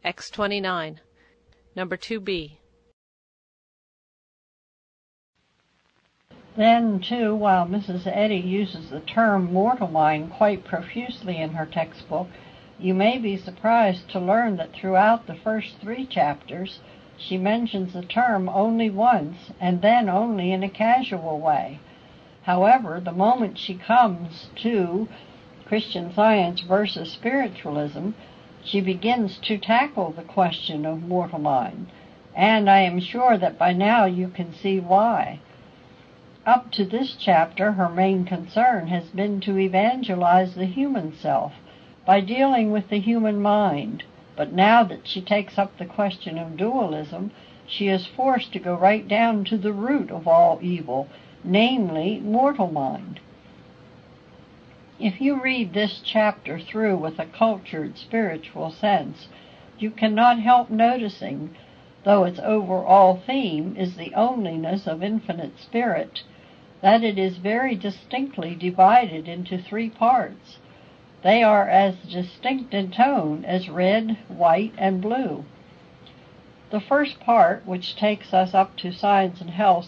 X29. Number 2B. Then, too, while Mrs. Eddy uses the term mortal mind quite profusely in her textbook, you may be surprised to learn that throughout the first 3 chapters she mentions the term only once, and then only in a casual way. However, the moment she comes to Christian Science versus spiritualism, she begins to tackle the question of mortal mind, and I am sure that by now you can see why. Up to this chapter, her main concern has been to evangelize the human self by dealing with the human mind. But now that she takes up the question of dualism, she is forced to go right down to the root of all evil, namely mortal mind. If you read this chapter through with a cultured spiritual sense, you cannot help noticing, though its overall theme is the onlyness of infinite spirit, that it is very distinctly divided into 3 parts. They are as distinct in tone as red, white, and blue. The first part, which takes us up to Science and Health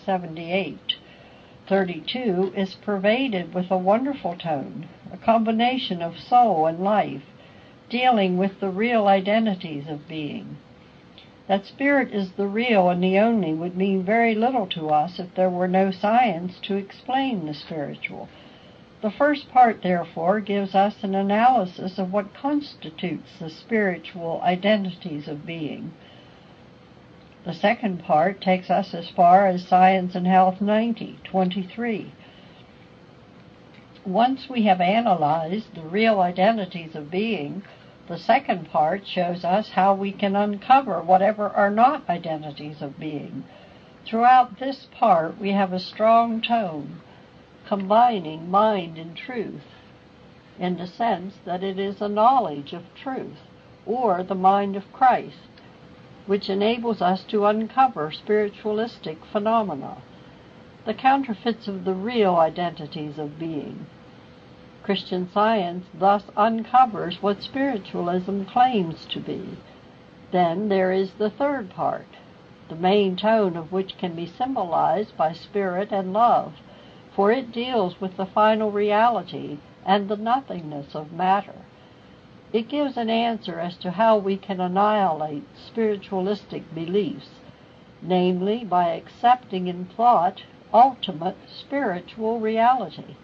78:32, is pervaded with a wonderful tone, a combination of soul and life, dealing with the real identities of being. That spirit is the real and the only would mean very little to us if there were no science to explain the spiritual. The first part, therefore, gives us an analysis of what constitutes the spiritual identities of being. The second part takes us as far as Science and Health 90:23. Once we have analyzed the real identities of being, the second part shows us how we can uncover whatever are not identities of being. Throughout this part, we have a strong tone, combining mind and truth, in the sense that it is a knowledge of truth, or the mind of Christ, which enables us to uncover spiritualistic phenomena, the counterfeits of the real identities of being. Christian Science thus uncovers what spiritualism claims to be. Then there is the third part, the main tone of which can be symbolized by spirit and love, for it deals with the final reality and the nothingness of matter. It gives an answer as to how we can annihilate spiritualistic beliefs, namely by accepting in thought ultimate spiritual reality.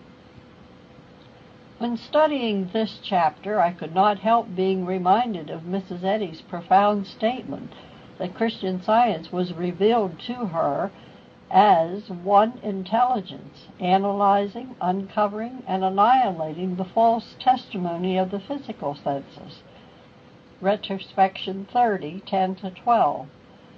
When studying this chapter, I could not help being reminded of Mrs. Eddy's profound statement that Christian Science was revealed to her as one intelligence, analyzing, uncovering, and annihilating the false testimony of the physical senses. Retrospection 30:10-12.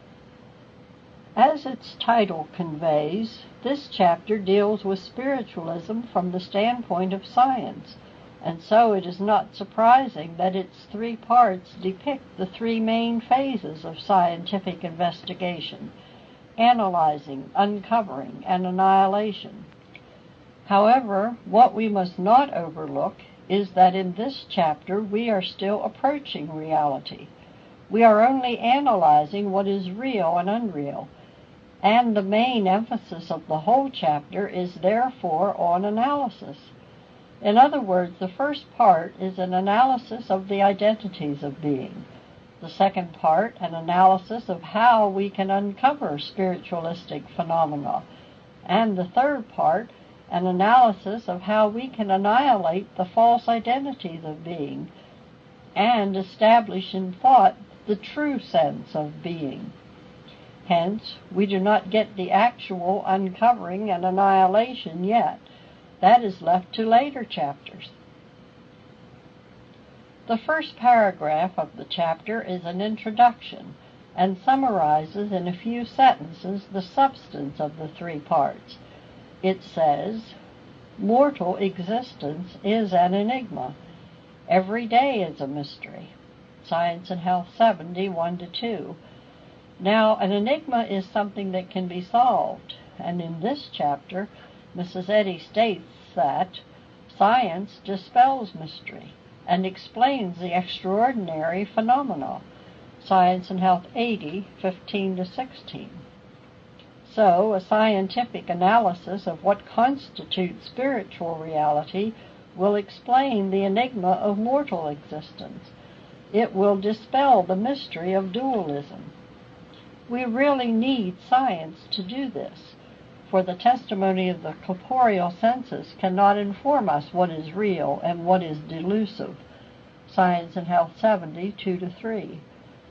As its title conveys, this chapter deals with spiritualism from the standpoint of science, and so it is not surprising that its 3 parts depict the 3 main phases of scientific investigation: analyzing, uncovering, and annihilation. However, what we must not overlook is that in this chapter we are still approaching reality. We are only analyzing what is real and unreal, and the main emphasis of the whole chapter is therefore on analysis. In other words, the first part is an analysis of the identities of being. The second part, an analysis of how we can uncover spiritualistic phenomena. And the third part, an analysis of how we can annihilate the false identities of being and establish in thought the true sense of being. Hence, we do not get the actual uncovering and annihilation yet. That is left to later chapters. The first paragraph of the chapter is an introduction and summarizes in a few sentences the substance of the 3 parts. It says, "Mortal existence is an enigma. Every day is a mystery." Science and Health 70:1-2. Now, an enigma is something that can be solved, and in this chapter, Mrs. Eddy states that science dispels mystery and explains the extraordinary phenomena, Science and Health 80, 15-16. So, a scientific analysis of what constitutes spiritual reality will explain the enigma of mortal existence. It will dispel the mystery of dualism. We really need science to do this, for the testimony of the corporeal senses cannot inform us what is real and what is delusive. Science and Health 70, 2-3.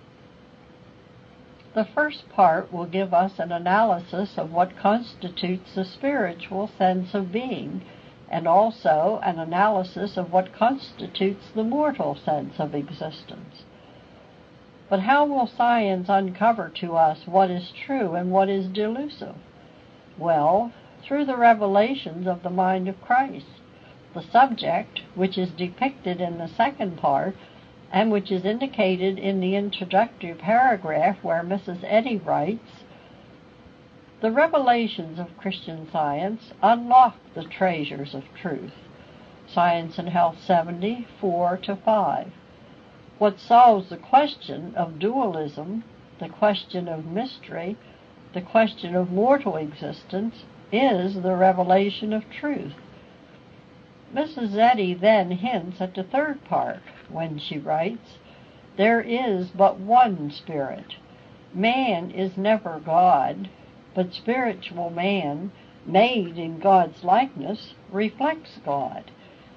The first part will give us an analysis of what constitutes the spiritual sense of being, and also an analysis of what constitutes the mortal sense of existence. But how will science uncover to us what is true and what is delusive? Well, through the revelations of the mind of Christ. The subject, which is depicted in the second part, and which is indicated in the introductory paragraph where Mrs. Eddy writes, "The revelations of Christian Science unlock the treasures of truth." Science and Health 70, 4-5. What solves the question of dualism, the question of mystery, the question of mortal existence, is the revelation of truth. Mrs. Eddy then hints at the third part when she writes, "There is but one Spirit. Man is never God, but spiritual man, made in God's likeness, reflects God."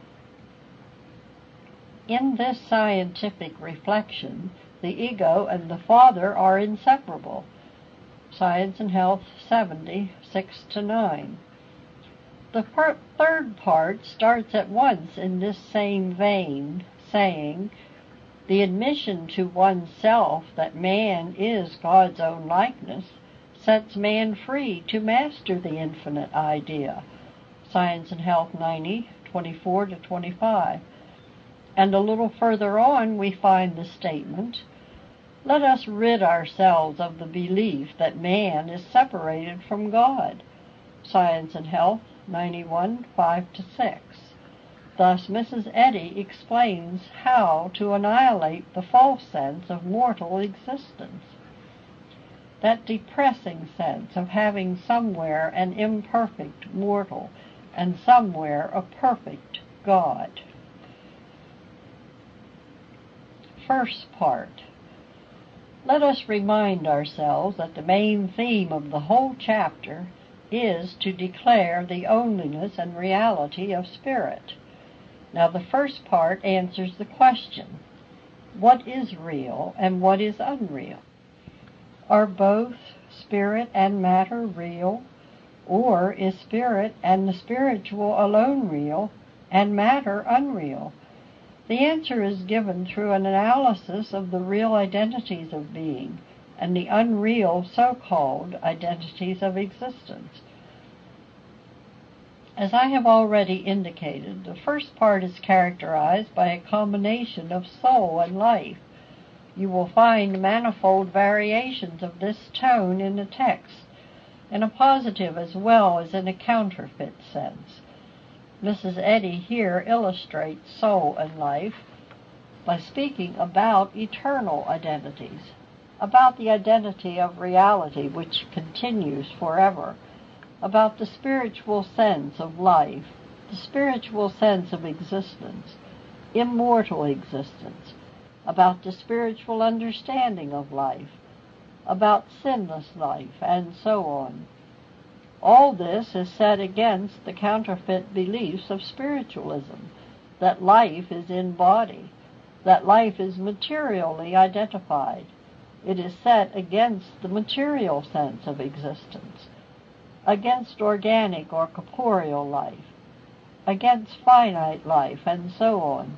In this scientific reflection, the ego and the Father are inseparable. Science and Health 70, 6-9. The third part starts at once in this same vein, saying, "The admission to oneself that man is God's own likeness sets man free to master the infinite idea." Science and Health 90, 24-25. And a little further on we find the statement, "Let us rid ourselves of the belief that man is separated from God." Science and Health 91, 5-6. Thus Mrs. Eddy explains how to annihilate the false sense of mortal existence, that depressing sense of having somewhere an imperfect mortal and somewhere a perfect God. First part. Let us remind ourselves that the main theme of the whole chapter is to declare the onlyness and reality of spirit. Now the first part answers the question, what is real and what is unreal? Are both spirit and matter real, or is spirit and the spiritual alone real and matter unreal? The answer is given through an analysis of the real identities of being and the unreal so-called identities of existence. As I have already indicated, the first part is characterized by a combination of soul and life. You will find manifold variations of this tone in the text, in a positive as well as in a counterfeit sense. Mrs. Eddy here illustrates soul and life by speaking about eternal identities, about the identity of reality which continues forever, about the spiritual sense of life, the spiritual sense of existence, immortal existence, about the spiritual understanding of life, about sinless life, and so on. All this is set against the counterfeit beliefs of spiritualism, that life is in body, that life is materially identified. It is set against the material sense of existence, against organic or corporeal life, against finite life, and so on.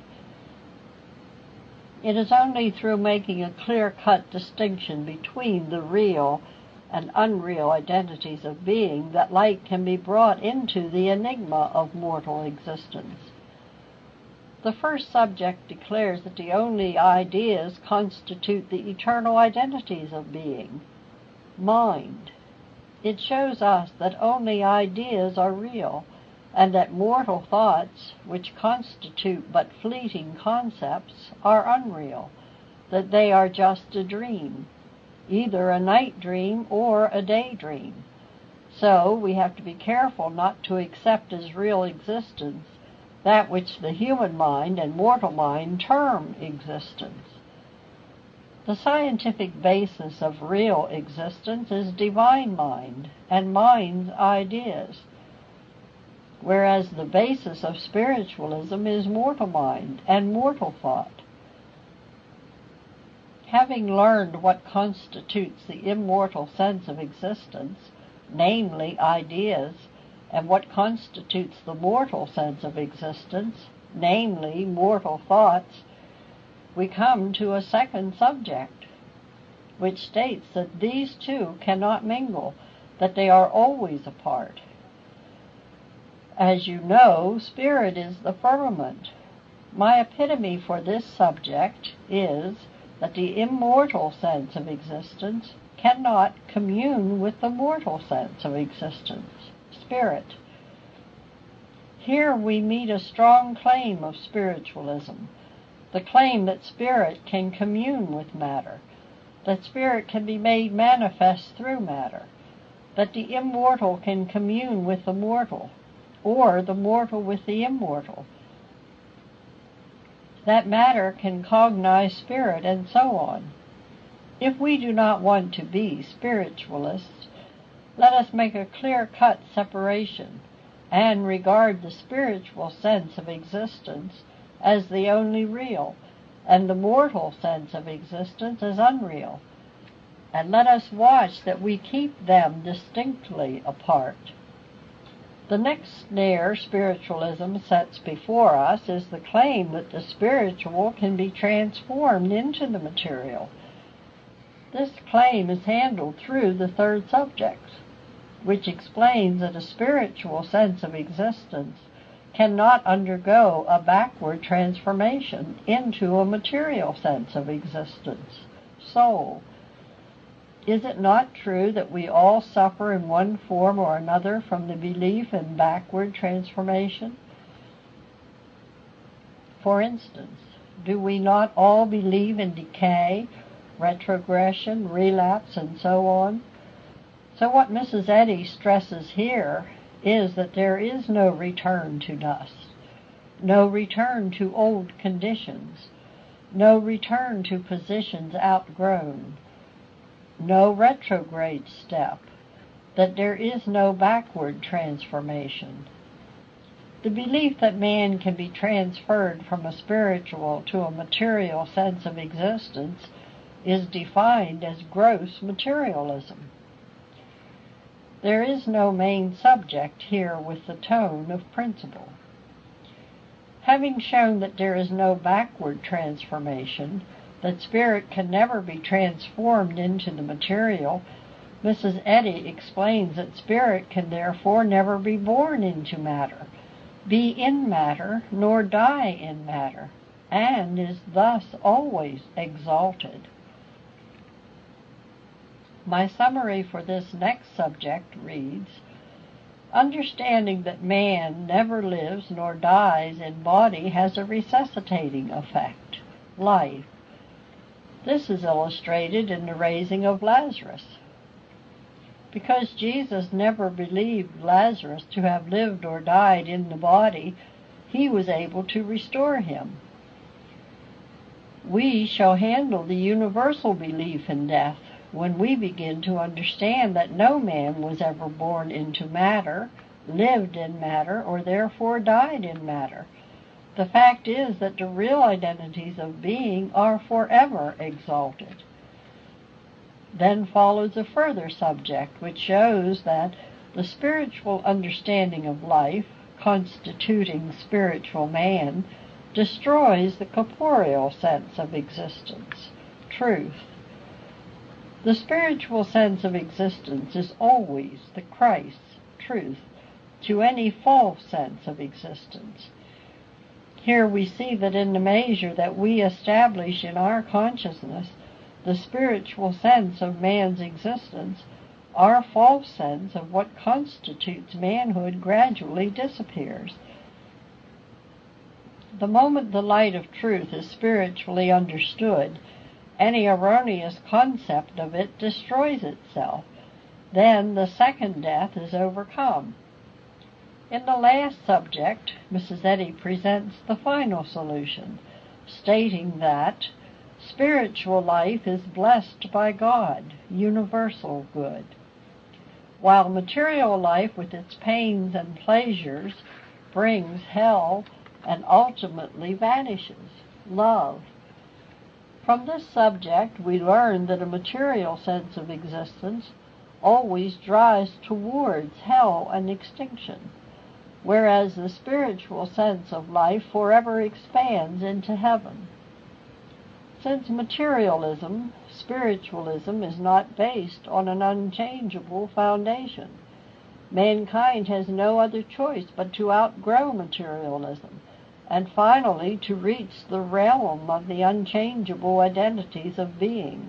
It is only through making a clear-cut distinction between the real and unreal identities of being that light can be brought into the enigma of mortal existence. The first subject declares that the only ideas constitute the eternal identities of being. Mind. It shows us that only ideas are real, and that mortal thoughts, which constitute but fleeting concepts, are unreal. that they are just a dream, either a night dream or a daydream. So we have to be careful not to accept as real existence that which the human mind and mortal mind term existence. The scientific basis of real existence is divine mind and mind's ideas, whereas the basis of spiritualism is mortal mind and mortal thought. Having learned what constitutes the immortal sense of existence, namely ideas, and what constitutes the mortal sense of existence, namely mortal thoughts, we come to a second subject, which states that these two cannot mingle, that they are always apart. As you know, spirit is the firmament. My epitome for this subject is that the immortal sense of existence cannot commune with the mortal sense of existence, spirit. Here we meet a strong claim of spiritualism, the claim that spirit can commune with matter, that spirit can be made manifest through matter, that the immortal can commune with the mortal, or the mortal with the immortal, that matter can cognize spirit, and so on. If we do not want to be spiritualists, let us make a clear-cut separation and regard the spiritual sense of existence as the only real, and the mortal sense of existence as unreal. And let us watch that we keep them distinctly apart. The next snare spiritualism sets before us is the claim that the spiritual can be transformed into the material. This claim is handled through the third subject, which explains that a spiritual sense of existence cannot undergo a backward transformation into a material sense of existence, soul. Is it not true that we all suffer in one form or another from the belief in backward transformation? For instance, do we not all believe in decay, retrogression, relapse, and so on? So what Mrs. Eddy stresses here is that there is no return to dust, no return to old conditions, no return to positions outgrown, no retrograde step, that there is no backward transformation. The belief that man can be transferred from a spiritual to a material sense of existence is defined as gross materialism. There is no main subject here with the tone of principle. Having shown that there is no backward transformation, that spirit can never be transformed into the material, Mrs. Eddy explains that spirit can therefore never be born into matter, be in matter, nor die in matter, and is thus always exalted. My summary for this next subject reads, understanding that man never lives nor dies in body has a resuscitating effect, life. This is illustrated in the raising of Lazarus. Because Jesus never believed Lazarus to have lived or died in the body, he was able to restore him. We shall handle the universal belief in death when we begin to understand that no man was ever born into matter, lived in matter, or therefore died in matter. The fact is that the real identities of being are forever exalted. Then follows a further subject which shows that the spiritual understanding of life, constituting spiritual man, destroys the corporeal sense of existence, truth. The spiritual sense of existence is always the Christ, truth, to any false sense of existence. Here we see that in the measure that we establish in our consciousness the spiritual sense of man's existence, our false sense of what constitutes manhood gradually disappears. The moment the light of truth is spiritually understood, Any erroneous concept of it destroys itself. Then the second death is overcome. In the last subject, Mrs. Eddy presents the final solution, stating that spiritual life is blessed by God, universal good, while material life with its pains and pleasures brings hell and ultimately vanishes, love. From this subject, we learn that a material sense of existence always drives towards hell and extinction, whereas the spiritual sense of life forever expands into heaven. Since materialism, spiritualism is not based on an unchangeable foundation. Mankind has no other choice but to outgrow materialism, and finally to reach the realm of the unchangeable identities of being.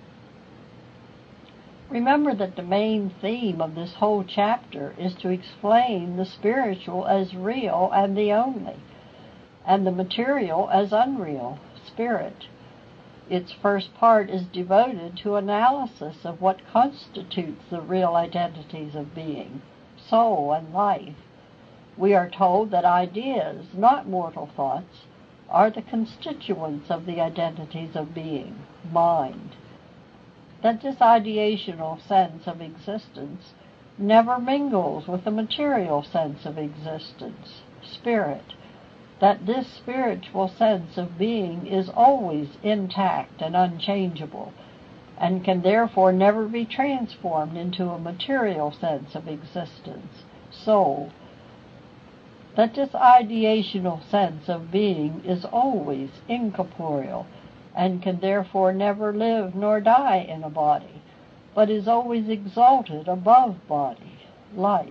Remember that the main theme of this whole chapter is to explain the spiritual as real and the only, and the material as unreal, spirit. Its first part is devoted to analysis of what constitutes the real identities of being, soul and life. We are told that ideas, not mortal thoughts, are the constituents of the identities of being, mind. That this ideational sense of existence never mingles with the material sense of existence, spirit. That this spiritual sense of being is always intact and unchangeable, and can therefore never be transformed into a material sense of existence, soul. That this ideational sense of being is always incorporeal, and can therefore never live nor die in a body, but is always exalted above body, life.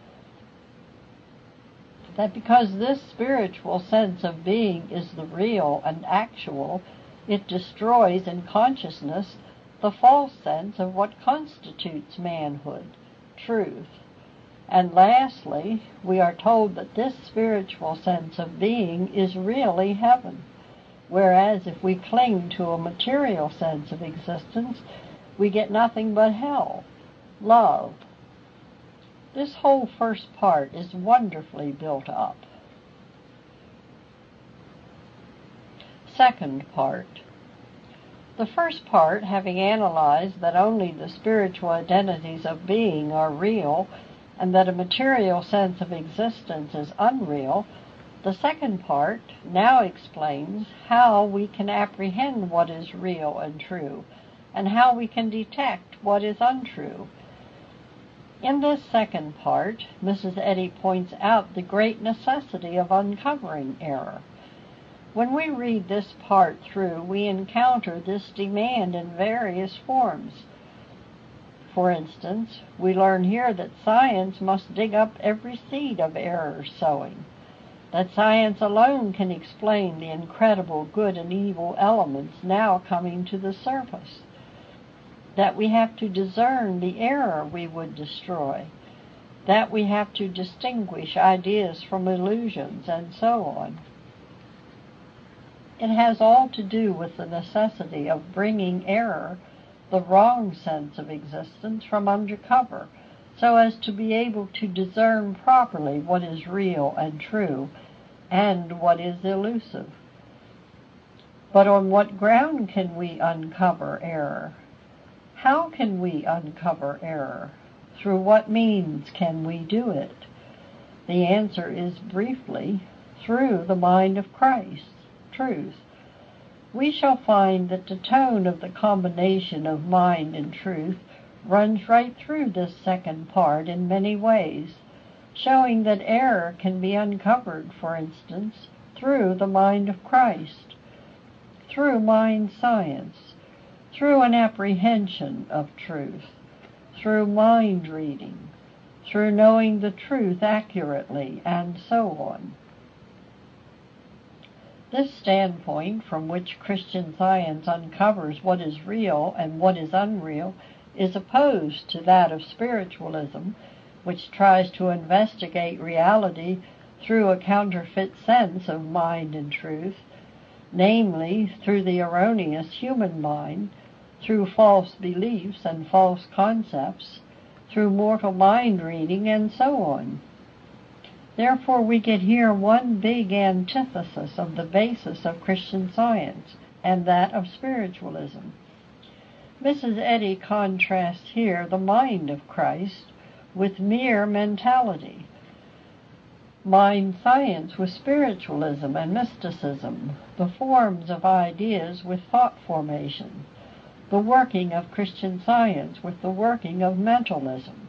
That because this spiritual sense of being is the real and actual, it destroys in consciousness the false sense of what constitutes manhood, truth. And lastly, we are told that this spiritual sense of being is really heaven, whereas if we cling to a material sense of existence, we get nothing but hell, love. This whole first part is wonderfully built up. Second part. The first part, having analyzed that only the spiritual identities of being are real, and that a material sense of existence is unreal, the second part now explains how we can apprehend what is real and true, and how we can detect what is untrue. In this second part, Mrs. Eddy points out the great necessity of uncovering error. When we read this part through, we encounter this demand in various forms. For instance, we learn here that science must dig up every seed of error sowing, that science alone can explain the incredible good and evil elements now coming to the surface, that we have to discern the error we would destroy, that we have to distinguish ideas from illusions, and so on. It has all to do with the necessity of bringing error, the wrong sense of existence, from under cover, so as to be able to discern properly what is real and true, and what is elusive. But on what ground can we uncover error? How can we uncover error? Through what means can we do it? The answer is briefly, through the mind of Christ, truth. We shall find that the tone of the combination of mind and truth runs right through this second part in many ways, showing that error can be uncovered, for instance, through the mind of Christ, through mind science, through an apprehension of truth, through mind reading, through knowing the truth accurately, and so on. This standpoint, from which Christian Science uncovers what is real and what is unreal, is opposed to that of spiritualism, which tries to investigate reality through a counterfeit sense of mind and truth, namely through the erroneous human mind, through false beliefs and false concepts, through mortal mind reading, and so on. Therefore we get here one big antithesis of the basis of Christian Science, and that of spiritualism. Mrs. Eddy contrasts here the mind of Christ with mere mentality, mind science with spiritualism and mysticism, the forms of ideas with thought formation, the working of Christian Science with the working of mentalism.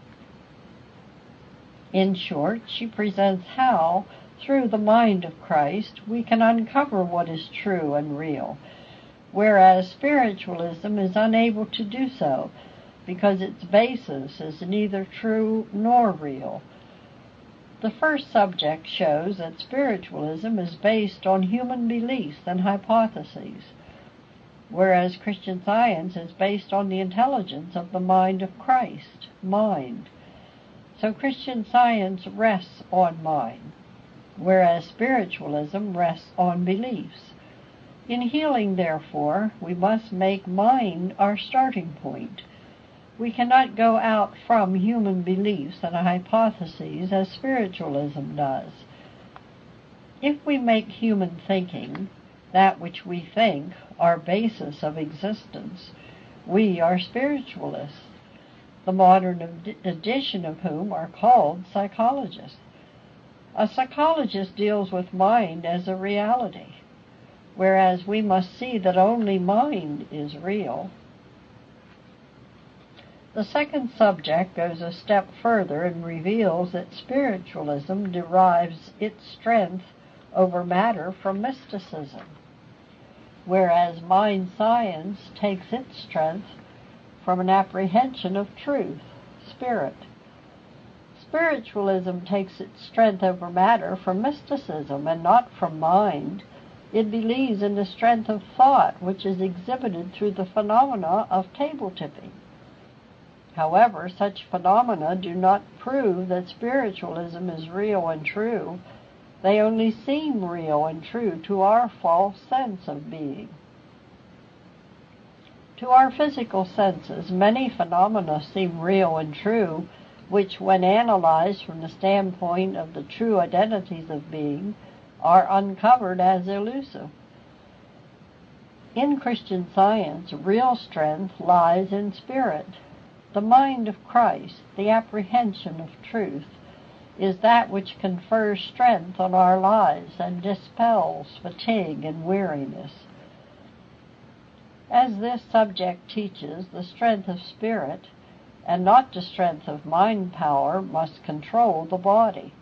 In short, she presents how, through the mind of Christ, we can uncover what is true and real, whereas spiritualism is unable to do so because its basis is neither true nor real. The first subject shows that spiritualism is based on human beliefs and hypotheses, whereas Christian Science is based on the intelligence of the mind of Christ, mind. So Christian Science rests on mind, whereas spiritualism rests on beliefs. In healing, therefore, we must make mind our starting point. We cannot go out from human beliefs and hypotheses as spiritualism does. If we make human thinking, that which we think, our basis of existence, we are spiritualists, the modern edition of whom are called psychologists. A psychologist deals with mind as a reality, whereas we must see that only mind is real. The second subject goes a step further and reveals that spiritualism derives its strength over matter from mysticism, whereas mind science takes its strength from an apprehension of truth, spirit. Spiritualism takes its strength over matter from mysticism and not from mind. It believes in the strength of thought, which is exhibited through the phenomena of table tipping. However, such phenomena do not prove that spiritualism is real and true. They only seem real and true to our false sense of being. To our physical senses, many phenomena seem real and true, which, when analyzed from the standpoint of the true identities of being, are uncovered as elusive. In Christian Science, real strength lies in spirit. The mind of Christ, the apprehension of truth, is that which confers strength on our lives and dispels fatigue and weariness. As this subject teaches, the strength of spirit, and not the strength of mind power, must control the body.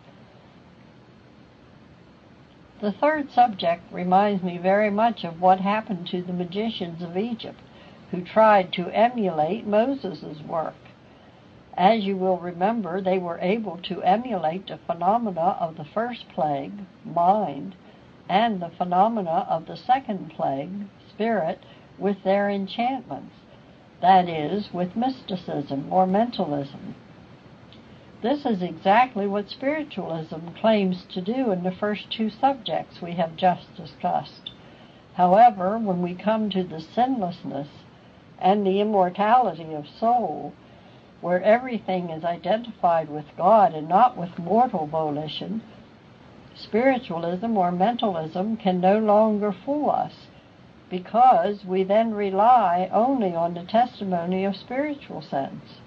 The third subject reminds me very much of what happened to the magicians of Egypt, who tried to emulate Moses' work. As you will remember, they were able to emulate the phenomena of the first plague, mind, and the phenomena of the second plague, spirit, with their enchantments, that is, with mysticism or mentalism. This is exactly what spiritualism claims to do in the first two subjects we have just discussed. However, when we come to the sinlessness and the immortality of soul, where everything is identified with God and not with mortal volition, spiritualism or mentalism can no longer fool us, because we then rely only on the testimony of spiritual sense.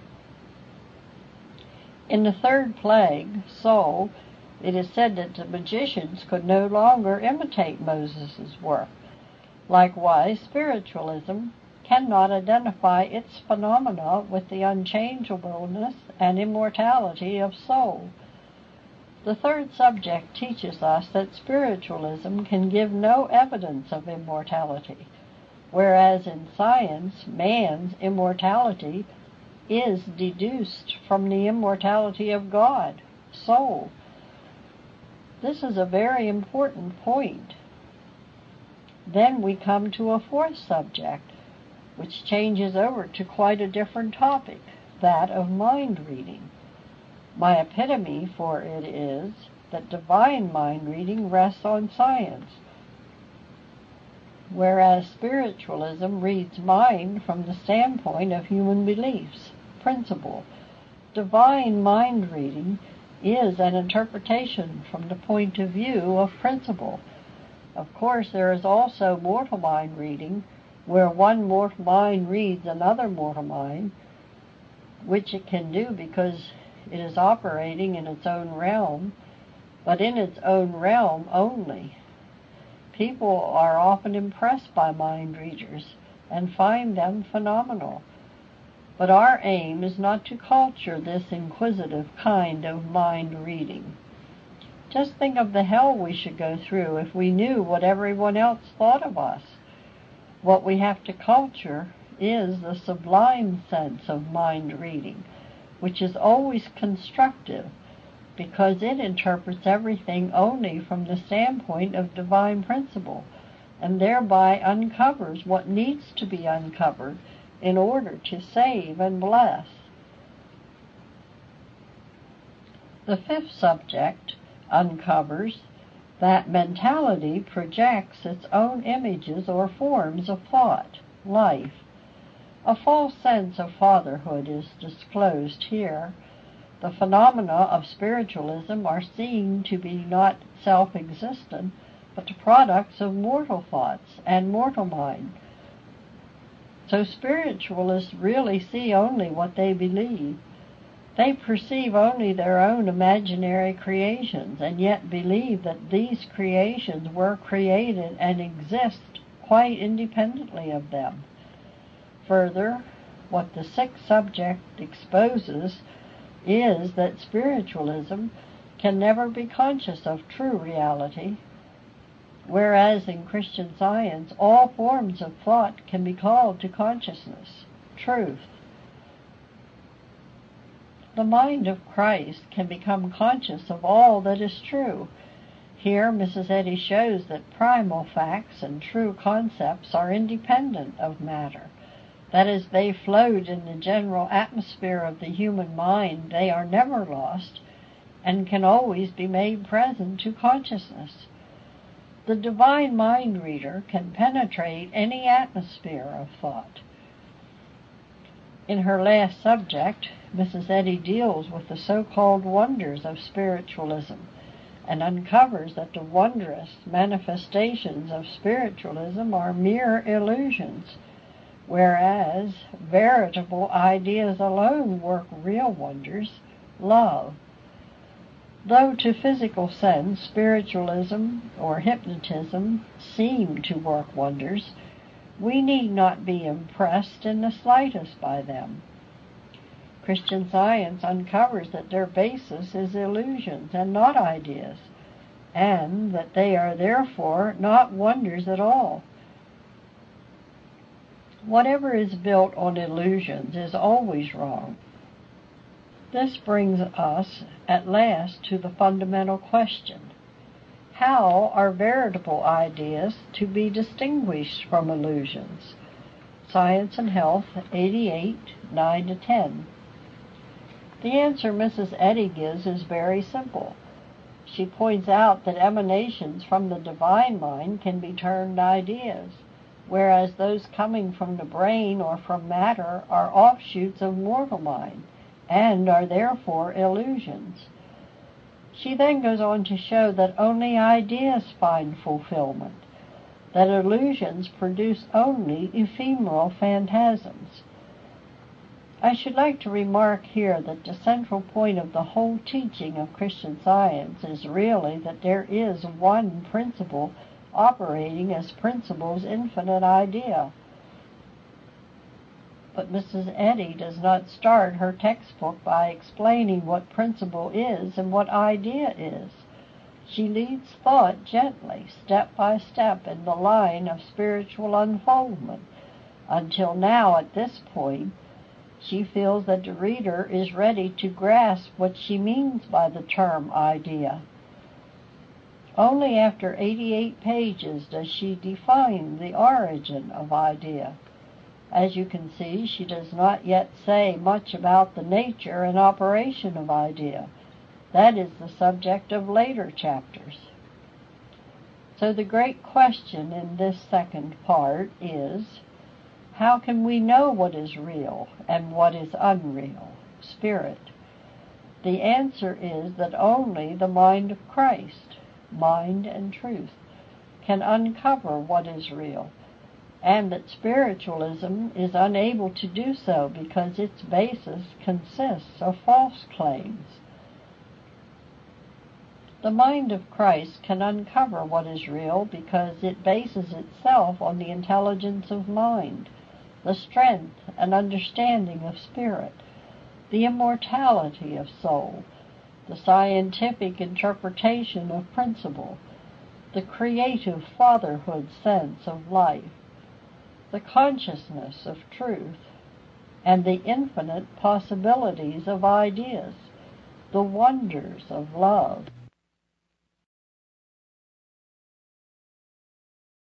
In the third plague, soul, it is said that the magicians could no longer imitate Moses' work. Likewise, spiritualism cannot identify its phenomena with the unchangeableness and immortality of soul. The third subject teaches us that spiritualism can give no evidence of immortality, whereas in science, man's immortality is deduced from the immortality of God, soul. This is a very important point. Then we come to a fourth subject, which changes over to quite a different topic, that of mind reading. My epitome for it is that divine mind reading rests on science. whereas spiritualism reads mind from the standpoint of human beliefs, principle. Divine mind reading is an interpretation from the point of view of principle. Of course, there is also mortal mind reading, where one mortal mind reads another mortal mind, which it can do because it is operating in its own realm, but in its own realm only. People are often impressed by mind readers and find them phenomenal. But our aim is not to culture this inquisitive kind of mind reading. Just think of the hell we should go through if we knew what everyone else thought of us. What we have to culture is the sublime sense of mind reading, which is always constructive, because it interprets everything only from the standpoint of divine principle, and thereby uncovers what needs to be uncovered in order to save and bless. The fifth subject uncovers that mentality projects its own images or forms of thought, life. A false sense of fatherhood is disclosed here. The phenomena of spiritualism are seen to be not self-existent, but the products of mortal thoughts and mortal mind. So spiritualists really see only what they believe. They perceive only their own imaginary creations, and yet believe that these creations were created and exist quite independently of them. Further, what the sixth subject exposes is that spiritualism can never be conscious of true reality, whereas in Christian Science all forms of thought can be called to consciousness, truth. The mind of Christ can become conscious of all that is true. Here Mrs. Eddy shows that primal facts and true concepts are independent of matter. That as they float in the general atmosphere of the human mind, they are never lost and can always be made present to consciousness. The divine mind reader can penetrate any atmosphere of thought. In her last subject, Mrs. Eddy deals with the so-called wonders of spiritualism and uncovers that the wondrous manifestations of spiritualism are mere illusions, whereas veritable ideas alone work real wonders, love. Though to physical sense spiritualism or hypnotism seem to work wonders, we need not be impressed in the slightest by them. Christian Science uncovers that their basis is illusions and not ideas, and that they are therefore not wonders at all. Whatever is built on illusions is always wrong. This brings us at last to the fundamental question: how are veritable ideas to be distinguished from illusions? Science and Health, 88, 9-10. The answer Mrs. Eddy gives is very simple. She points out that emanations from the divine mind can be termed ideas, whereas those coming from the brain or from matter are offshoots of mortal mind, and are therefore illusions. She then goes on to show that only ideas find fulfillment, that illusions produce only ephemeral phantasms. I should like to remark here that the central point of the whole teaching of Christian Science is really that there is one principle operating as principle's infinite idea. But Mrs. Eddy does not start her textbook by explaining what principle is and what idea is. She leads thought gently, step by step, in the line of spiritual unfoldment, until now, at this point, she feels that the reader is ready to grasp what she means by the term idea. Only after 88 pages does she define the origin of idea. As you can see, she does not yet say much about the nature and operation of idea. That is the subject of later chapters. So the great question in this second part is, how can we know what is real and what is unreal, spirit? The answer is that only the mind of Christ, mind and truth, can uncover what is real, and that spiritualism is unable to do so because its basis consists of false claims. The mind of Christ can uncover what is real because it bases itself on the intelligence of mind, the strength and understanding of spirit, the immortality of soul, the scientific interpretation of principle, the creative fatherhood sense of life, the consciousness of truth, and the infinite possibilities of ideas, the wonders of love.